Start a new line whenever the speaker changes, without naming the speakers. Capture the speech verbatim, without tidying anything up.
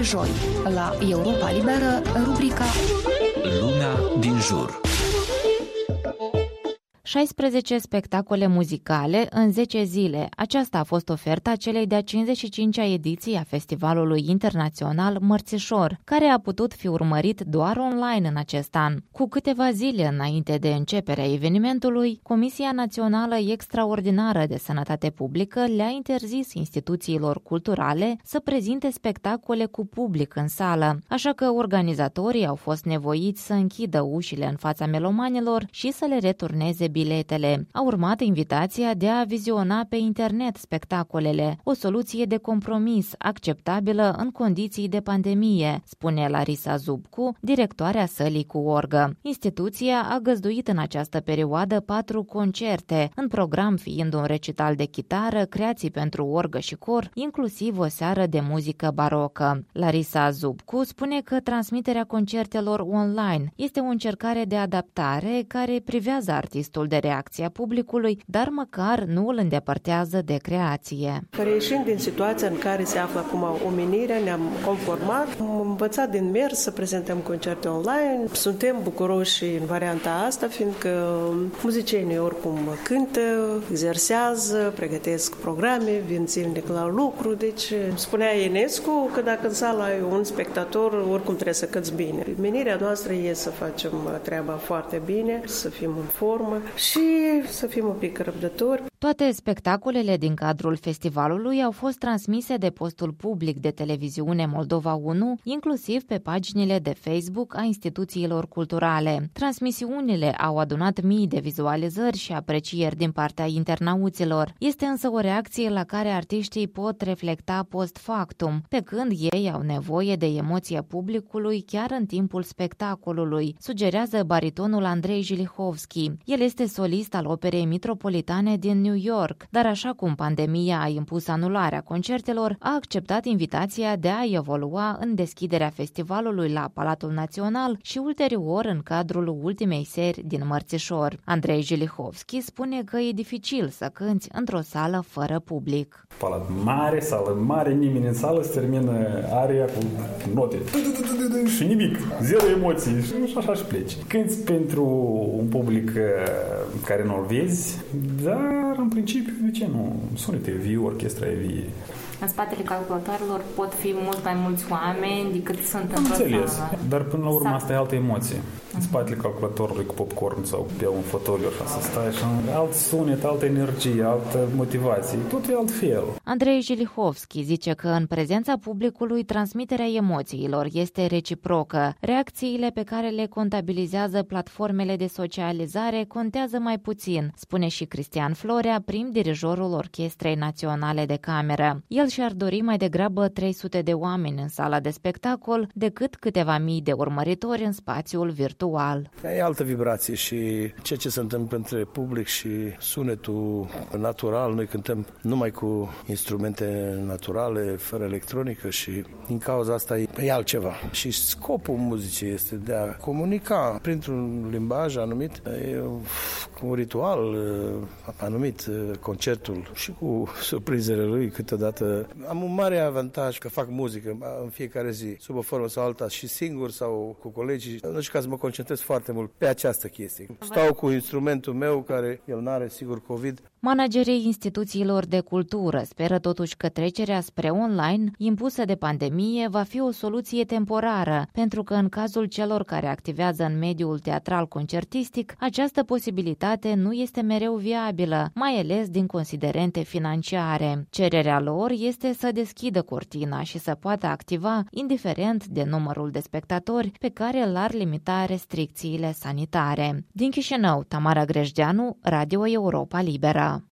joi, la Europa Liberă, rubrica
Lumea din jur.
șaisprezece spectacole muzicale în zece zile. Aceasta a fost oferta celei de-a cincizeci și cincea ediții a Festivalului Internațional Mărțișor, care a putut fi urmărit doar online în acest an. Cu câteva zile înainte de începerea evenimentului, Comisia Națională Extraordinară de Sănătate Publică le-a interzis instituțiilor culturale să prezinte spectacole cu public în sală, așa că organizatorii au fost nevoiți să închidă ușile în fața melomanilor și să le returneze biletele. A urmat invitația de a viziona pe internet spectacolele, o soluție de compromis acceptabilă în condiții de pandemie, spune Larisa Zubcu, directoarea sălii cu orgă. Instituția a găzduit în această perioadă patru concerte, în program fiind un recital de chitară, creații pentru orgă și cor, inclusiv o seară de muzică barocă. Larisa Zubcu spune că transmiterea concertelor online este o încercare de adaptare care privează artistul de reacția publicului, dar măcar nu îl îndepărtează de creație.
Reieșind din situația în care se află acum omenirea, ne-am conformat, am învățat din mers să prezentăm concerte online. Suntem bucuroși în varianta asta, fiindcă muzicienii oricum cântă, exersează, pregătesc programe, vin zilnic la lucru, deci spunea Enescu că dacă în sală ai un spectator, oricum trebuie să cânți bine. Menirea noastră e să facem treaba foarte bine, să fim în formă și să fim un pic răbdători.
Toate spectacolele din cadrul festivalului au fost transmise de postul public de televiziune Moldova unu, inclusiv pe paginile de Facebook a instituțiilor culturale. Transmisiunile au adunat mii de vizualizări și aprecieri din partea internauților. Este însă o reacție la care artiștii pot reflecta post factum, pe când ei au nevoie de emoția publicului chiar în timpul spectacolului, sugerează baritonul Andrei Jilihovski. El este solist al Operei Metropolitane din New York, dar așa cum pandemia a impus anularea concertelor, a acceptat invitația de a evolua în deschiderea festivalului la Palatul Național și ulterior în cadrul ultimei seri din Mărțișor. Andrei Jilihovski spune că e dificil să cânți într-o sală fără public.
Palat mare, sală mare, nimeni în sală, se termină aria cu note și nimic, zero emoții și așa și pleci. Cânti pentru un public care nu-l vezi, dar în principiu, de ce nu? Sunete vie, orchestra e vie.
În spatele calculatoarelor pot fi mult mai mulți oameni decât sunt într-o
înțeles,
sală.
dar până la urmă
Sa-
asta e altă emoție. În spatele calculatorului cu popcorn sau pe un fotoliu așa să stai și alt sunet, altă energie, altă motivație, tot e altfel.
Andrei Jilihovski zice că în prezența publicului transmiterea emoțiilor este reciprocă. Reacțiile pe care le contabilizează platformele de socializare contează mai puțin, spune și Cristian Florea, prim dirijorul Orchestrei Naționale de Cameră. El și-ar dori mai degrabă trei sute de oameni în sala de spectacol decât câteva mii de urmăritori în spațiul virtual.
E altă vibrație și ceea ce se întâmplă între public și sunetul natural. Noi cântăm numai cu instrumente naturale, fără electronică și din cauza asta e, e altceva. Și scopul muzicii este de a comunica printr-un limbaj anumit, e un ritual anumit, concertul și cu surprizele lui câteodată. Am un mare avantaj că fac muzică în fiecare zi, sub o formă sau alta, și singur sau cu colegii. Nu știu ca să mă concentrez foarte mult pe această chestie. Stau cu instrumentul meu, care el n-are sigur COVID.
Managerii instituțiilor de cultură speră totuși că trecerea spre online, impusă de pandemie, va fi o soluție temporară, pentru că în cazul celor care activează în mediul teatral-concertistic, această posibilitate nu este mereu viabilă, mai ales din considerente financiare. Cererea lor este să deschidă cortina și să poată activa, indiferent de numărul de spectatori pe care l-ar limita restricțiile sanitare. Din Chișinău, Tamara Grejdeanu, Radio Europa Liberă.